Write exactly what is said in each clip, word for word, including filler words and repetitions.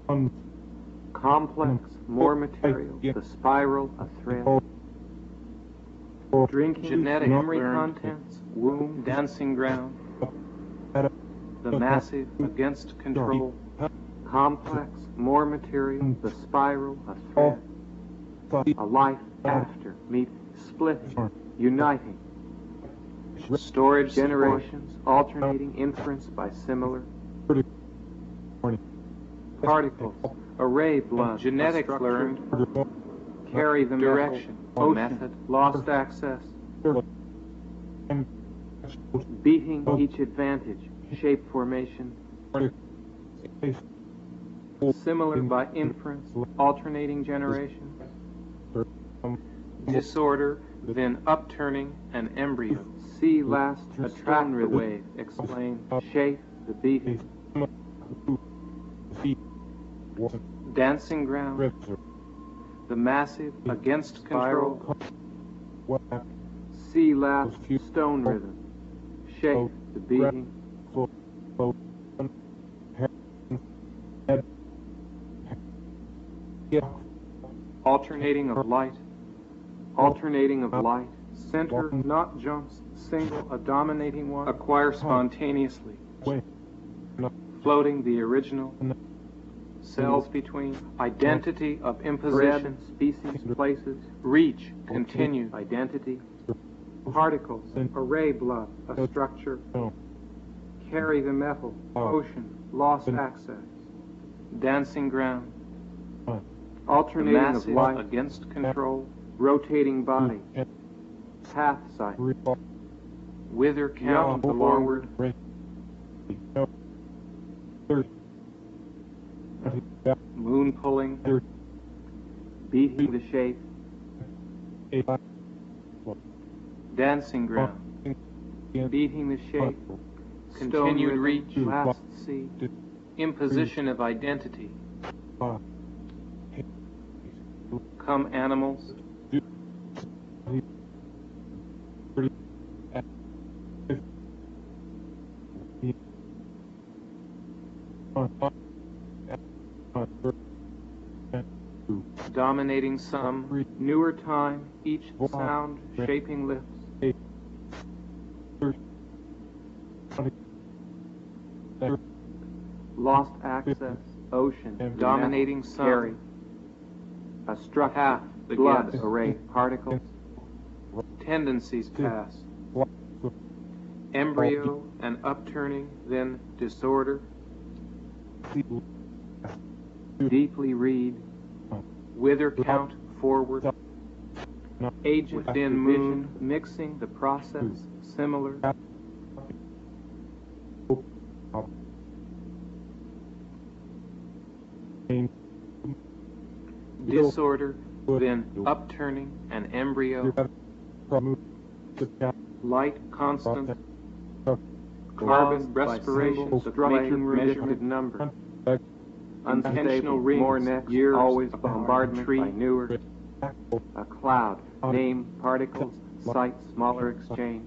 Complex, more material, the spiral, a thread. Drinking, genetic, memory contents, womb, dancing ground. The massive, against control. Complex, more material, the spiral, a thread. A life after, meet, splitting, uniting. Storage, generations, alternating, inference by similar. Particles, array, blood, genetics learned, carry them, direction, ocean, method, lost access, beating each advantage, shape formation, similar by inference, alternating generation, disorder, then upturning an embryo, see last, attract the wave, explain, shape the beating, dancing ground, the massive, against control, see last, stone rhythm, shape the beating, alternating of light, alternating of light, center, not jumps, single, a dominating one, acquire spontaneously, floating the original, cells between, identity of imposition, species, places, reach, continue, identity, particles, array blood, a structure, carry the metal, ocean, lost access, dancing ground, alternating of light, against control, rotating body, path sight, wither count, forward, moon pulling, beating the shape, dancing ground, beating the shape, continued reach, last see, imposition of identity, come animals, dominating some, newer time, each sound, shaping lips, lost access, ocean, dominating some, a struck half, the blood, array, particles, tendencies pass, embryo and upturning, then disorder, deeply read, wither count forward, agent within moon, mixing the process, similar, disorder, then upturning an embryo, light constant, carbon respiration, striking measurement number, unintentional rings, more next, years, always bombardment tree, by newer, a cloud, name, particles, site, smaller exchange,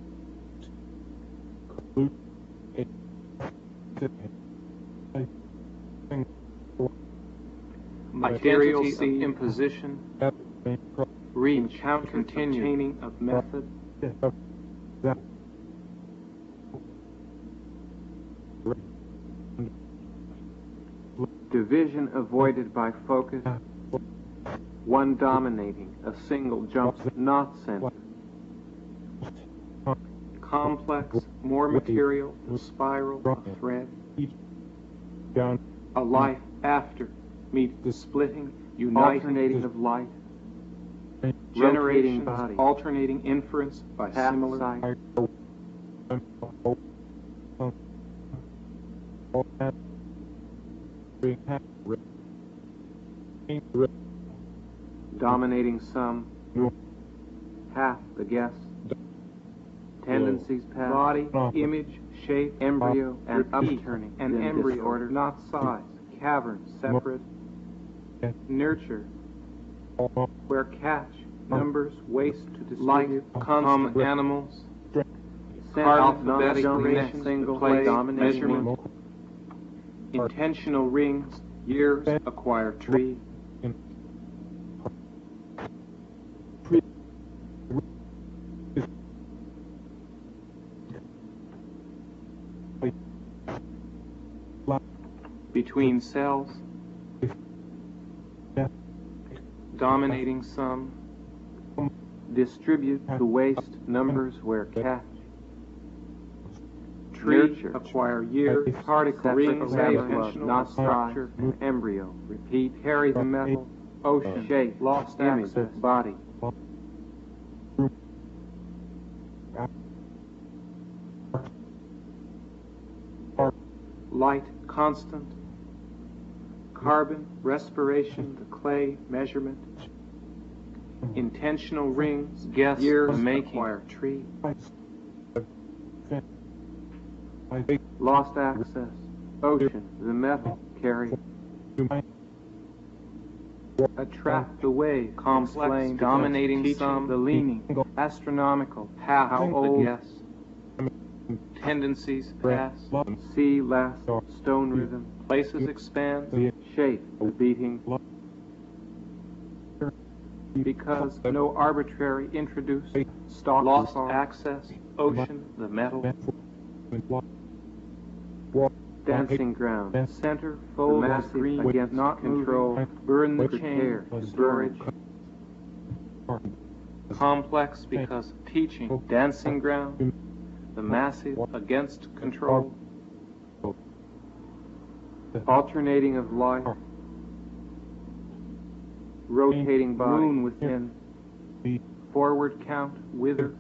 material see imposition, reach, count, continuing of method, division avoided by focus, one dominating, a single jumps not centered, complex, more material, a spiral, a thread, a life after, meet the splitting, uniting, alternating of light, generating body, alternating inference by similar sight, dominating some, half the guess, tendencies pass, body, image, shape, embryo, and upturning, and embryo order, not size, cavern, separate, nurture, where catch, numbers, waste to distribute, come animals, sent alphabetic, single, play, measurement, intentional rings, Years acquire tree. Between cells, dominating some, distribute the waste numbers where catch. Tree acquire years, particle rings, not structure, embryo, repeat, carry the metal, ocean, shape, lost image, body. Light constant, carbon, respiration, the clay, measurement, intentional rings, guess, years, making, acquire tree, lost access, ocean, the metal, carry, attract the wave, complex, dominating some, the leaning, astronomical, half, how old, guess, tendencies, pass, see, last, stone rhythm, places expand, shape, the beating, because no arbitrary introduced, stock, lost access, ocean, the metal, dancing ground, center, fold, massive, green, against not control, burn the chain, storage, complex because teaching, dancing ground, the massive against control, alternating of life, rotating body, moon within, forward count, wither,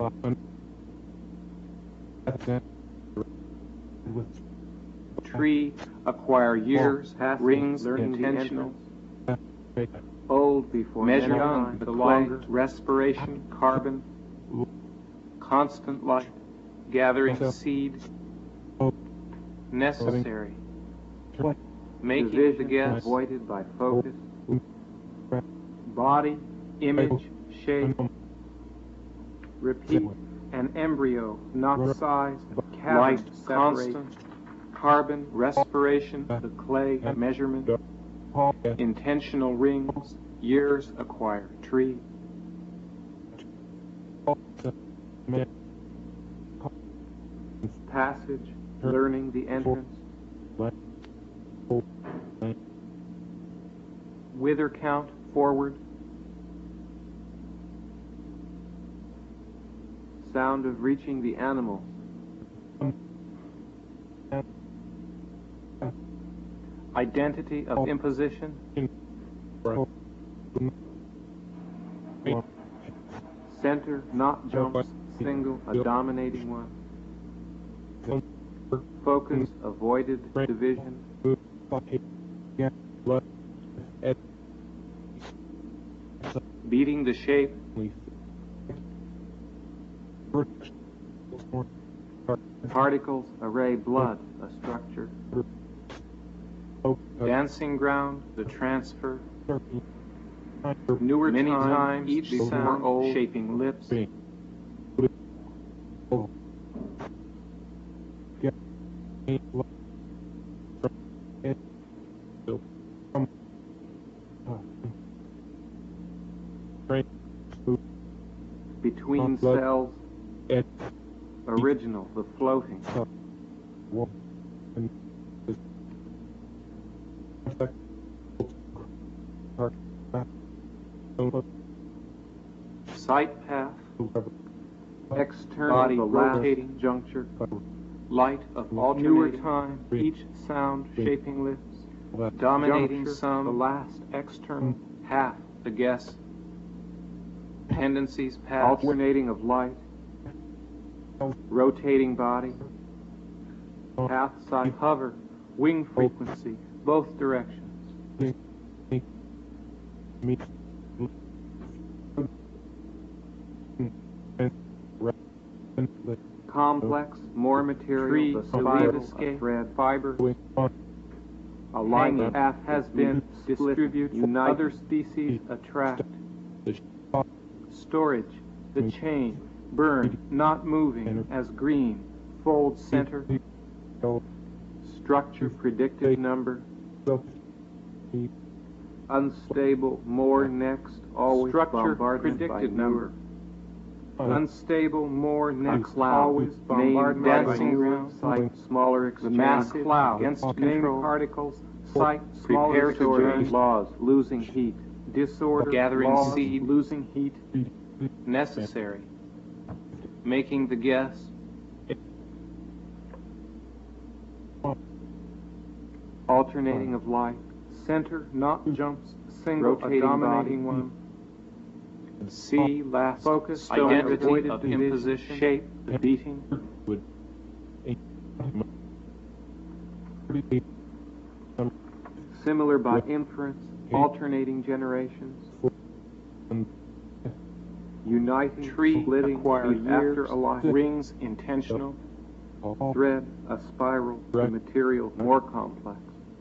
tree, acquire years, half rings, intentional, old before measure young, the longer, respiration, carbon, constant light, gathering seed, necessary, making division, the guess, avoided by focus, body, image, shape, repeat, an embryo, not size, light, constant, carbon, respiration, the clay, measurement, intentional rings, years acquire tree, passage, learning the entrance, wither count, forward, sound of reaching the animal, identity of imposition, center, not jumps, single, a dominating one, focus, avoided, division, beating the shape, particles, array, blood, a structure, dancing ground, the transfer, newer many times, each sound, old, shaping lips, between cells, original, the floating, sight path, external, body, the rotating juncture, light of alternating time, each sound shaping lips, dominating juncture, some, the last external, half, the guess, tendencies path, alternating of light, rotating body, path side, hover, wing frequency, both directions. Complex, more material, the fiber, escape, thread, fiber, a line path has been distributed, unite, other species attract, storage, the chain, burn, not moving, as green, fold center, structure, predicted number, Unstable, more next, always bombardment by newer. Unstable, more next, always bombardment by newer. Sight, smaller exchange. The mass cloud, against control. Particles, sight, smaller to journey. Laws, losing heat. Disorder, gathering laws, seed, losing heat. Necessary. Making the guess. Alternating of light. Center, not jumps, single, rotating, dominating body. One. C, last, focus, identity of imposition, shape, the beating. Similar by inference, alternating generations. Uniting, tree, splitting, acquire after a life. Rings, intentional. Thread, a spiral, the material more complex.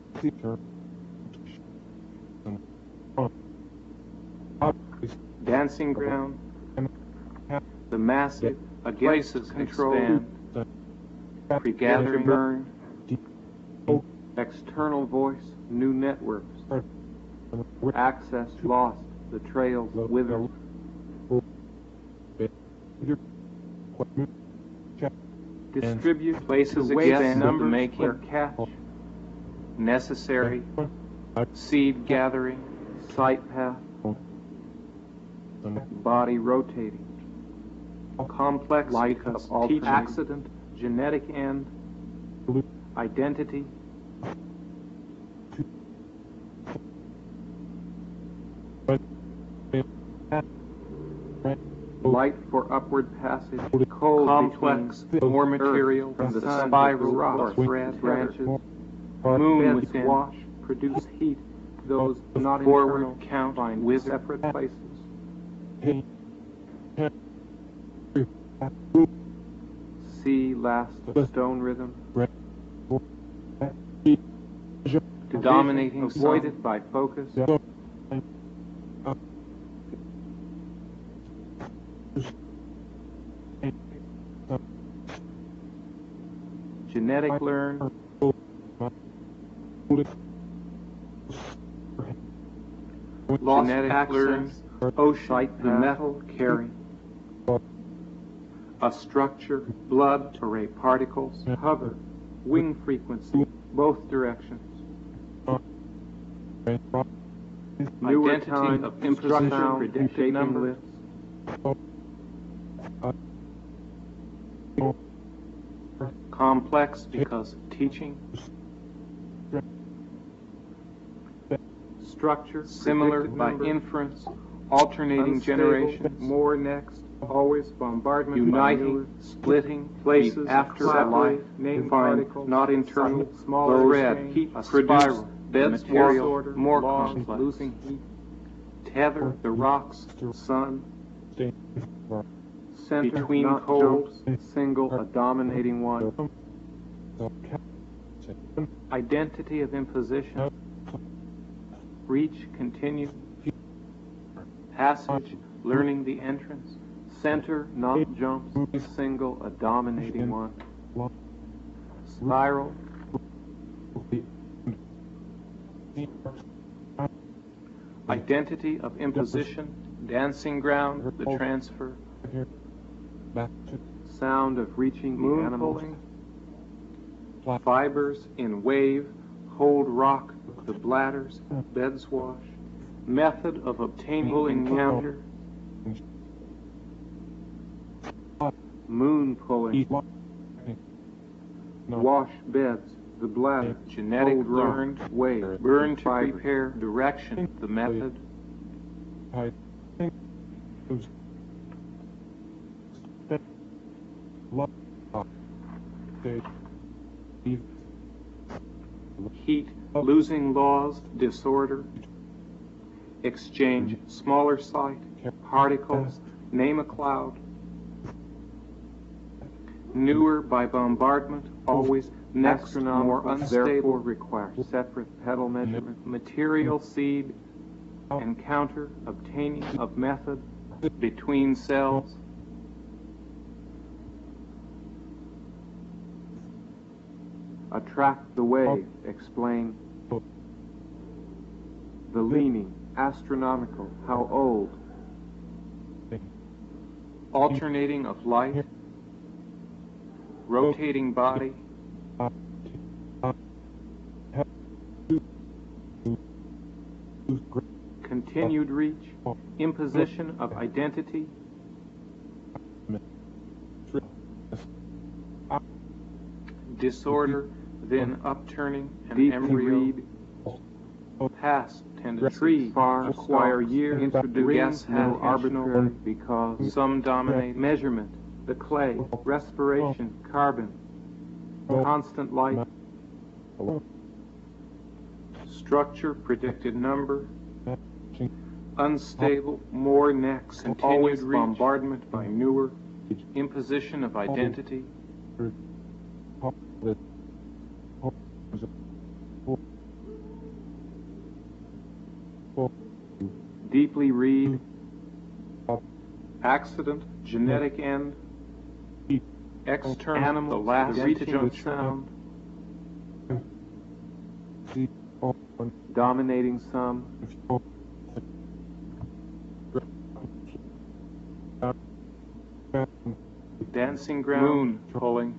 Dancing ground, the massive, against control, pre-gather burn, external voice, new networks, access lost, the trails withered, distribute places against numbers making, where catch, necessary, seed gathering, sight path, body rotating, complex light of accident, genetic end, identity, light for upward passage, cold complex, more material, from the spiral, rock, thread, branches, moon within, wash, produce heat, those not forward count with separate places. C, last, stone rhythm. To dominating, avoided by focus. Genetic learn. Lost genetic learn. Ocean, the metal carry. A structure, blood, array particles, hover, wing frequency, both directions. Newer identity time, of imposition, predicted numbers. Complex because teaching. Structure, similar by number. Inference, alternating unstable, generation, more next, always bombardment, uniting, splitting, places after a life, name particles, not internal, smaller thread, heat, a spiral, beds, material, order, more laws, complex, losing heat, tether, the rocks, sun, center, between poles, single, a dominating one, identity of imposition, reach, continue, passage, learning the entrance, center, not jumps, single, a dominating one, spiral, identity of imposition, dancing ground, the transfer, sound of reaching the animal, fibers in wave, hold rock, the bladders, beds wash, method of obtaining encounter, moon pulling, wash beds, the bladder, genetic learned, wave, burn to prepare, direction, the method, heat, losing laws, disorder, exchange, smaller sight, particles, name a cloud, newer by bombardment, always next, more unstable, require separate pedal measurement, material seed, encounter, obtaining of method, between cells, attract the wave, explain, Bellini, astronomical, how old? Alternating of light, rotating body, continued reach, imposition of identity, disorder, then upturning an embryo, past tendencies, far, acquire year, introduce no arbitrary, because some dominate measurement, the clay, respiration, carbon, constant light, structure, predicted number, unstable, more next, continued reach, bombardment by newer, imposition of identity, deeply read, accident, genetic end, external, animal, the last reaching sound, dominating some, dancing ground, moon, pulling,